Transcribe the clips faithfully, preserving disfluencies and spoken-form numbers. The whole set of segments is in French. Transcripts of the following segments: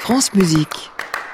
France Musique.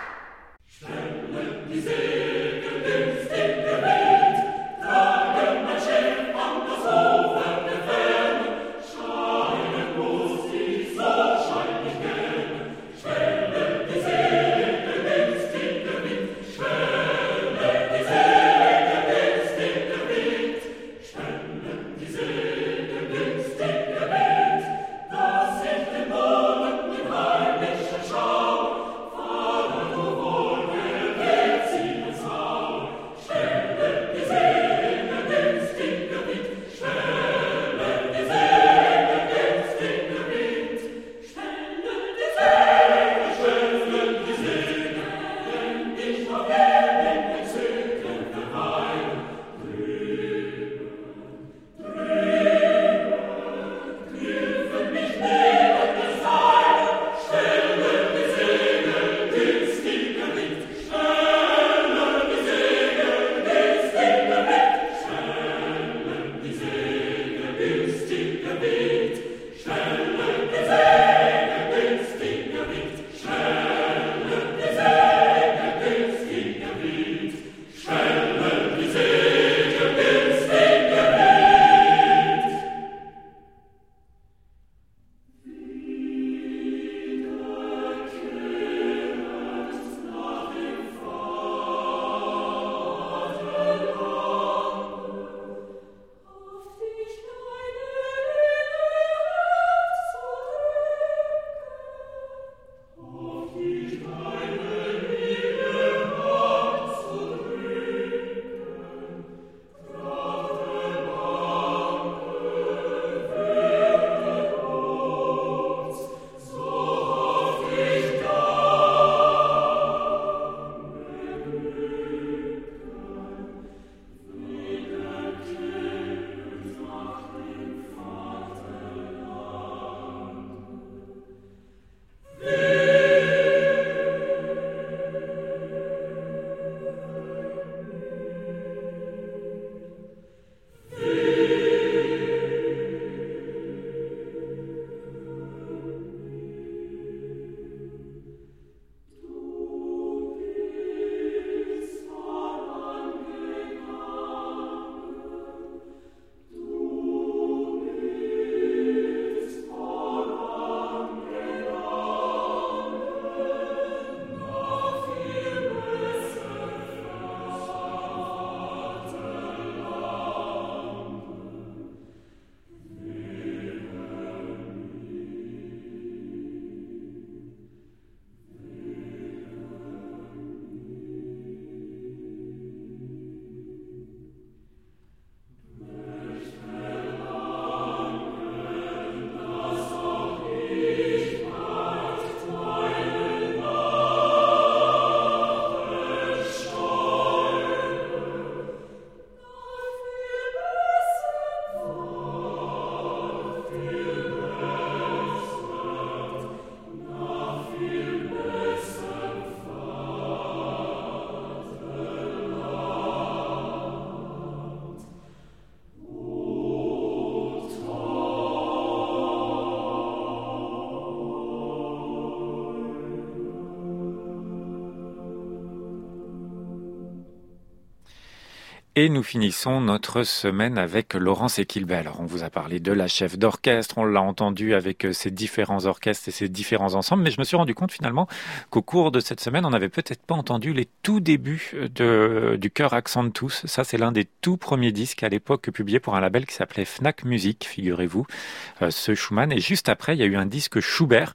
Et nous finissons notre semaine avec Laurence Equilbet. Alors, on vous a parlé de la chef d'orchestre, on l'a entendu avec ses différents orchestres et ses différents ensembles, mais je me suis rendu compte finalement qu'au cours de cette semaine, on n'avait peut-être pas entendu les tout débuts de, du chœur Accentus. Ça, c'est l'un des tout premiers disques à l'époque publiés pour un label qui s'appelait Fnac Music, figurez-vous, euh, ce Schumann. Et juste après, il y a eu un disque Schubert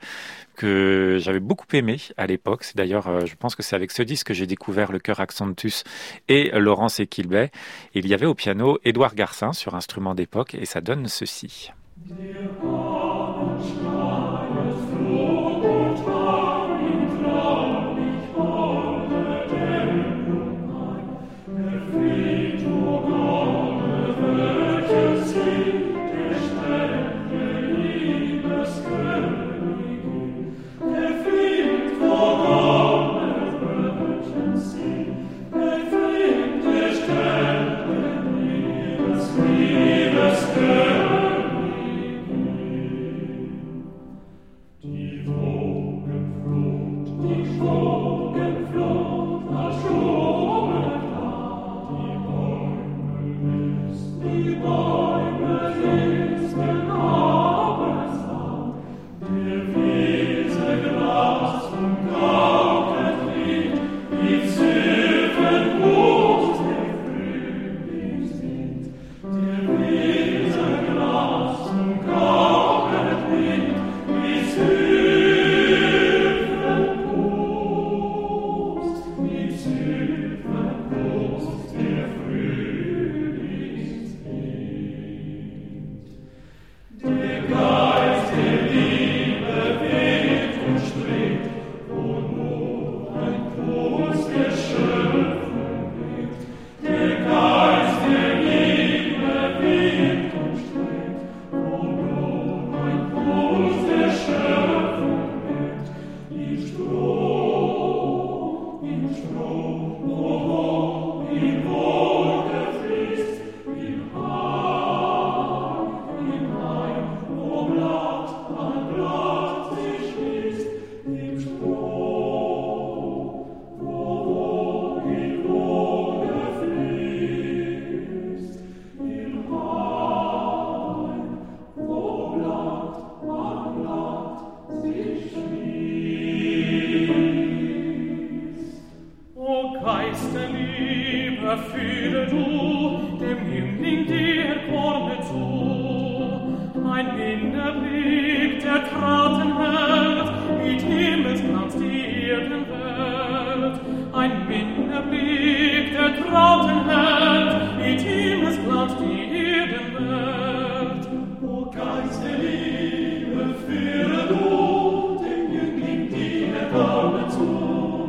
que j'avais beaucoup aimé à l'époque. C'est d'ailleurs, euh, je pense que c'est avec ce disque que j'ai découvert le chœur Accentus et Laurence Equilbet. Il y avait au piano Édouard Garcin sur instrument d'époque et ça donne ceci. Liebes König, führe du dem Jüngling der Korne zu. Ein Minderblick, der Traten hält, mit Himmelsglanz die Erdenwelt. Ein Minderblick, der Traten hält, mit Himmelsglanz die Erdenwelt. O Geist der Liebe, führe du dem Jüngling die Korne zu.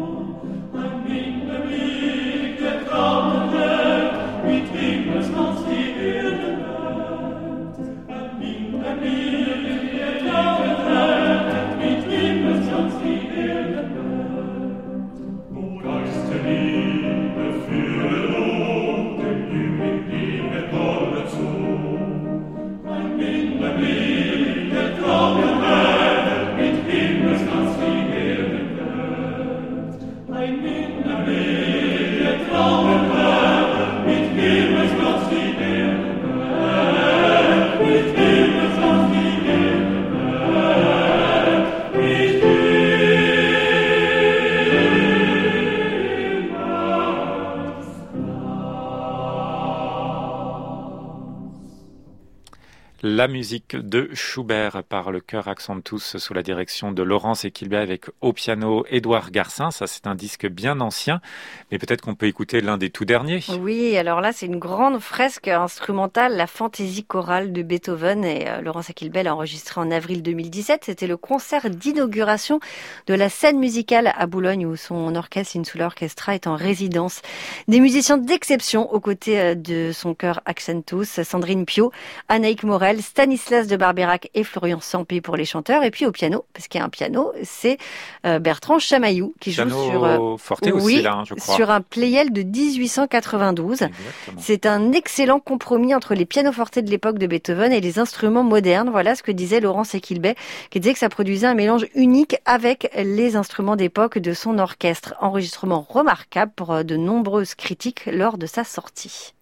La musique de Schubert par le chœur Accentus sous la direction de Laurence Equilbé avec au piano Édouard Garcin. Ça, c'est un disque bien ancien, mais peut-être qu'on peut écouter l'un des tout derniers. Oui, alors là, c'est une grande fresque instrumentale, la Fantaisie chorale de Beethoven, et euh, Laurence Equilbé l'a enregistrée en avril deux mille dix-sept. C'était le concert d'inauguration de la scène musicale à Boulogne où son orchestre Insula Orchestra est en résidence. Des musiciens d'exception aux côtés de son chœur Accentus, Sandrine Pio, Anaïk Morel, Stanislas de Barbeyrac et Florian Sampé pour les chanteurs. Et puis au piano, parce qu'il y a un piano, c'est euh, Bertrand Chamaillou qui piano joue sur euh, forte aussi, oui, là, hein, je crois. sur un Pleyel de dix-huit cent quatre-vingt-douze. Exactement. C'est un excellent compromis entre les pianofortes de l'époque de Beethoven et les instruments modernes. Voilà ce que disait Laurence Equilbé, qui disait que ça produisait un mélange unique avec les instruments d'époque de son orchestre. Enregistrement remarquable pour de nombreuses critiques lors de sa sortie.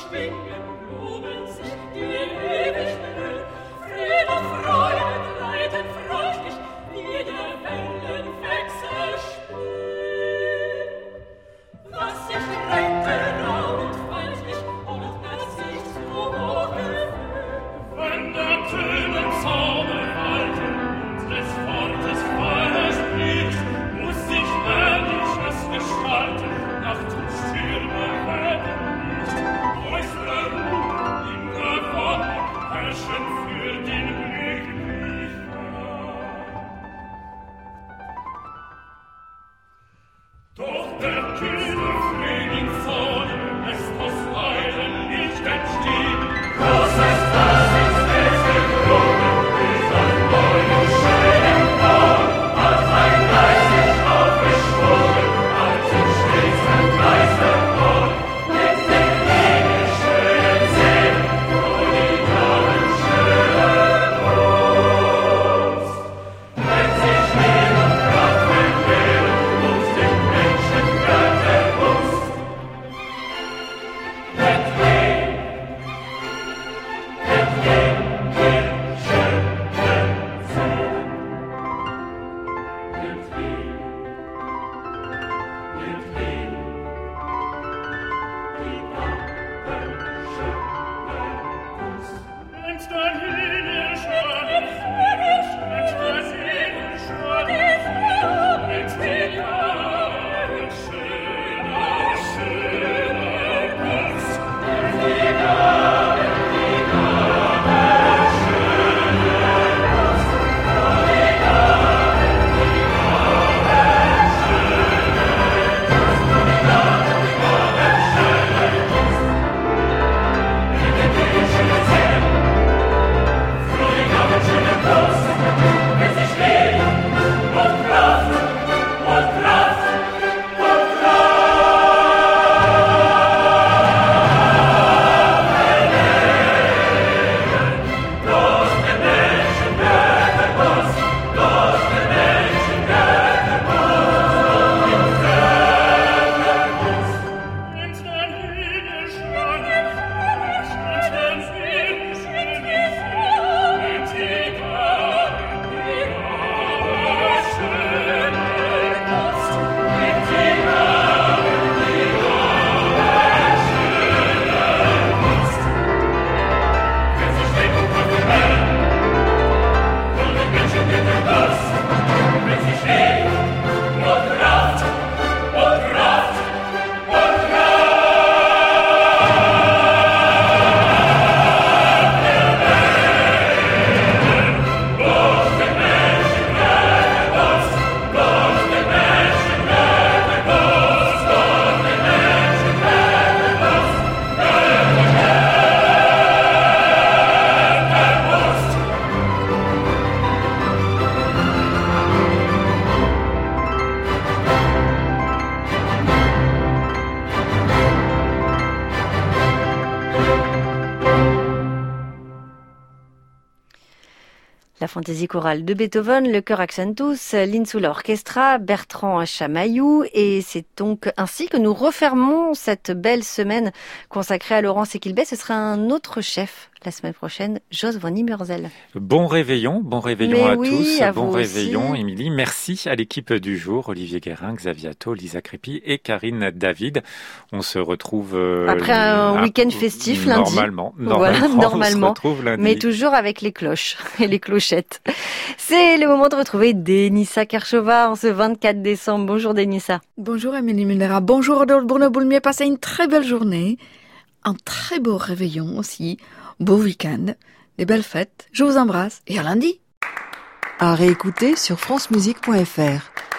La fantaisie chorale de Beethoven, le chœur Accentus, l'Insula Orchestra, Bertrand Chamaillou, et c'est donc ainsi que nous refermons cette belle semaine consacrée à Laurence Equilbet. Ce sera un autre chef la semaine prochaine, Jos von Immersel. Bon réveillon, bon réveillon Mais à oui, tous, à bon vous réveillon aussi. Émilie. Merci à l'équipe du jour, Olivier Guérin, Xavier Atto, Lisa Crépy et Karine David. On se retrouve euh, Après un à- week-end festif lundi. Normalement, Voilà, normalement, normalement. on se retrouve lundi. Mais toujours avec les cloches et les clochettes. C'est le moment de retrouver Denissa Karchova en ce vingt-quatre décembre. Bonjour Denissa. Bonjour Amélie Mulera, bonjour Adolphe Bourneau-Boulmier, passez une très belle journée, un très beau réveillon aussi, beau week-end, des belles fêtes, je vous embrasse et à lundi. À réécouter sur francemusique point f r.